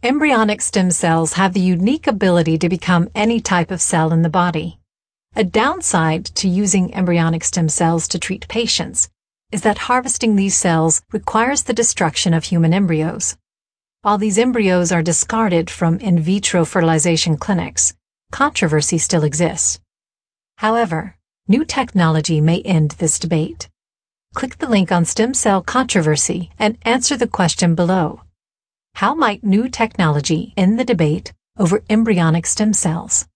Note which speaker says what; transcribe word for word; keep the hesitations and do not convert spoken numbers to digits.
Speaker 1: Embryonic stem cells have the unique ability to become any type of cell in the body. A downside to using embryonic stem cells to treat patients is that harvesting these cells requires the destruction of human embryos. While these embryos are discarded from in vitro fertilization clinics, controversy still exists. However, new technology may end this debate. Click the link on stem cell controversy and answer the question below. How might new technology end the debate over embryonic stem cells?